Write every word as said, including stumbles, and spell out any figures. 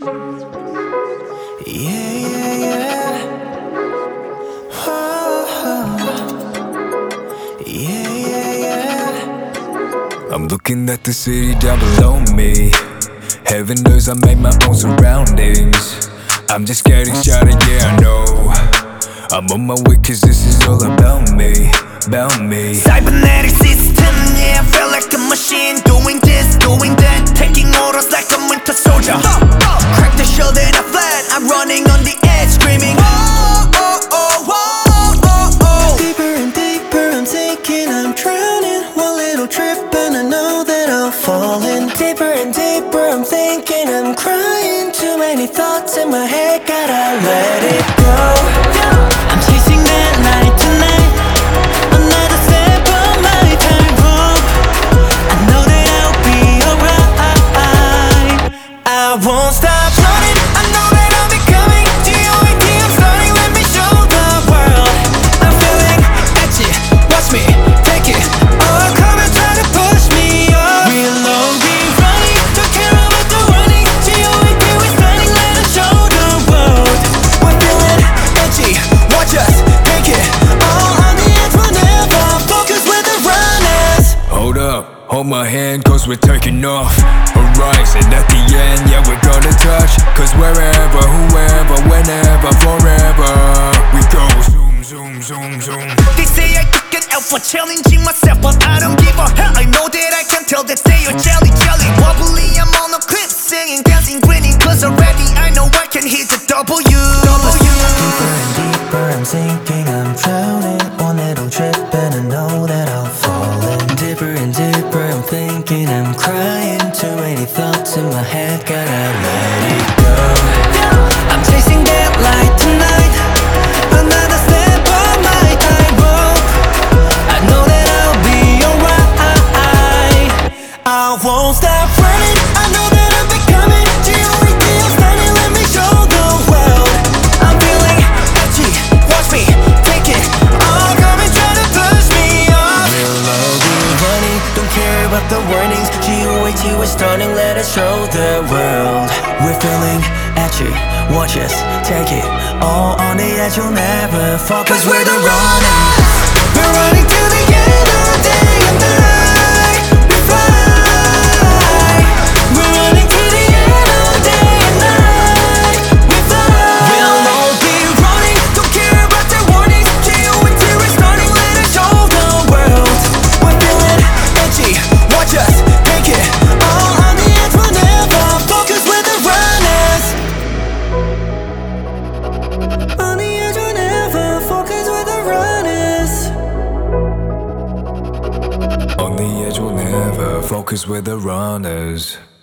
Yeah, yeah, yeah. Oh, oh. Yeah, yeah, yeah. I'm looking at the city down below me. Heaven knows I make my own surroundings. I'm just getting started, yeah, I know. I'm on my way cause this is all about me, about me. Cybernetic system, yeah, I feel like a machine. Doing this, doing that, taking orders like a winter soldier. Crack the shell that I fled, I'm running on the edge, screaming oh, oh, oh, oh, oh, oh. Deeper and deeper I'm sinking, I'm drowning. One little trip and I know that I'll fall in. Deeper and deeper I'm thinking, I'm crying. Too many thoughts in my head, gotta let it go. I'm chasing that light tonight. Another step on my tightrope. I know that I'll be alright. I won't stop running. I know that I'll be coming. G O A T, I'm starting, let me show the world. I'm feeling edgy, watch me take it. Oh, come and try to push me up. We'll all be running, don't care about the running. G O A T, we're starting, let us show the world. We're feeling edgy, watch us take it. All on the edge, we'll never focus with the runners. Hold up, hold my hand cause we're taking off. Horizon at the end, yeah we're gonna touch. Cause wherever, whoever, whenever, forever we go zoom, zoom, zoom, zoom. They say I took an L for challenging myself, but I don't give a hell. I know that I can tell that they are jelly, jelly. Wobbly, I'm on a cliff, singing, dancing, grinning. Cause already I know I can hit the W, W. Deeper and deeper I'm sinking, I'm drowning. One little trip and I know that I'll fall in. Deeper and deeper I'm thinking, I'm crying. Too many thoughts in my head, gotta let it go. I'm chasing that light tonight. Another step on my tightrope. I know that I'll be alright. I won't stop running. I know that I'm becoming. G O A T, I'm standing, let me show the world. I'm feeling edgy, watch me take it. Oh, come and try to push me off. We'll all be running, don't care about the warnings. G O A T, we're starting, let us show the world. We're feeling edgy, watch us take it. All on the edge, you'll never fall. Cause we're the runners. We're running to the end all day and night. We fly. We're running to the end all day and night. We fly. We'll all be running, don't care about the warnings. G O A T, we're starting, let us show the world. We're feeling edgy, watch us take it. All on the edge, we'll never focus with the runners. On the edge, we'll never focus with the runners. On the edge we'll never focus with the runners.